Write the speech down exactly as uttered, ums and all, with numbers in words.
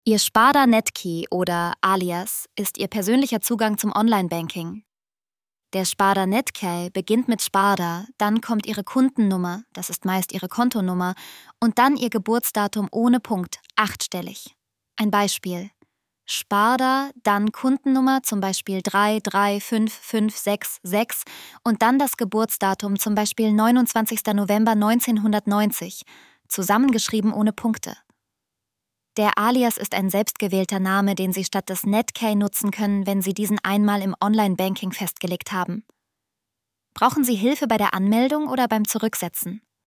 Ihr Sparda Netkey oder Alias ist Ihr persönlicher Zugang zum Online-Banking. Der Sparda Netkey beginnt mit Sparda, dann kommt Ihre Kundennummer, das ist meist Ihre Kontonummer, und dann Ihr Geburtsdatum ohne Punkt, achtstellig. Ein Beispiel: Sparda, dann Kundennummer, zum Beispiel drei drei fünf fünf sechs sechs und dann das Geburtsdatum, zum Beispiel neunundzwanzigster November neunzehnhundertneunzig, zusammengeschrieben ohne Punkte. Der Alias ist ein selbstgewählter Name, den Sie statt des Netkey nutzen können, wenn Sie diesen einmal im Online-Banking festgelegt haben. Brauchen Sie Hilfe bei der Anmeldung oder beim Zurücksetzen?